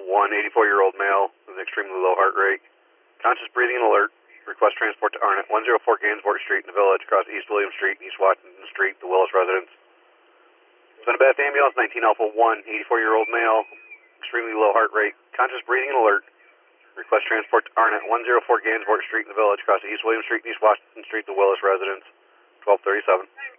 1, 84-year-old male with an extremely low heart rate. Conscious breathing and alert. Request transport to Arnott, 104 Gainsborough Street in the Village, across East William Street, East Washington Street, the Willis residence. Send a Bath ambulance, 19 Alpha 1, 84-year-old male, extremely low heart rate. Conscious breathing and alert. Request transport to Arnott, 104 Gainsborough Street in the Village, across East William Street, East Washington Street, the Willis residence, 1237.